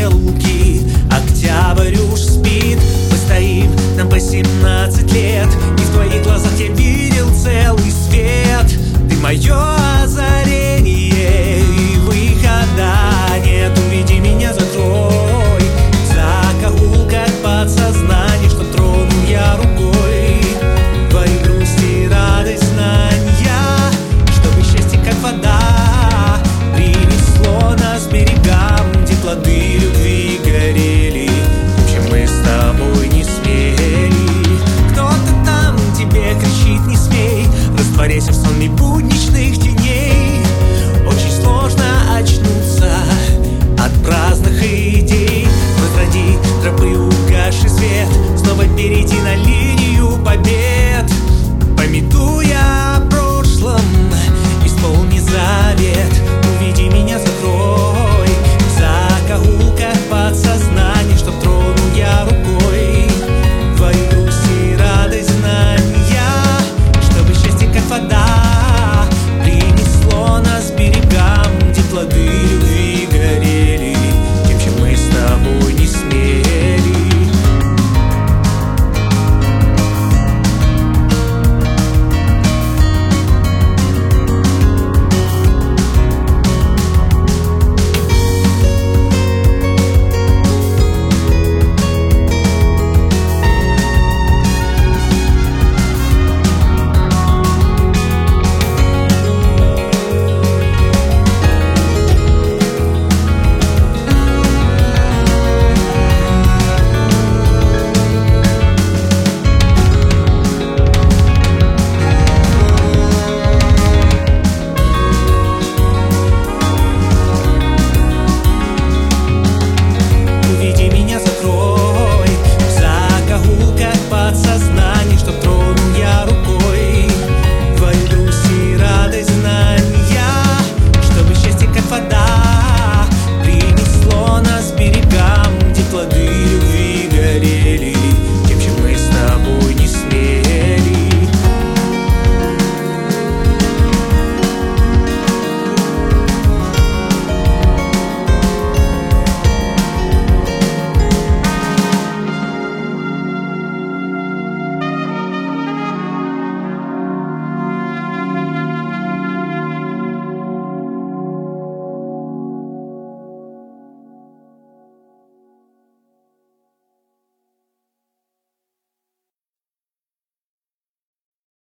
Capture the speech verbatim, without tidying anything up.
луки, октябрь уж спит. Мы стоим, нам по семнадцать лет, и в твоих глазах я видел целый свет. Ты мое озарение, и выхода нет. Уведи меня, закрой в закоулках подсознания, что трону я рукой. Твои грусти, радость, знания, чтобы счастье, как вода, принесло нас к берегам, где плоды любви горели, чем мы с тобой не смели. Кто-то там тебе кричит: не смей, растворяйся в сонме будничных теней. Очень сложно очнуться от праздных идей. Возроди тропы, угасший свет, снова перейти на линию побед.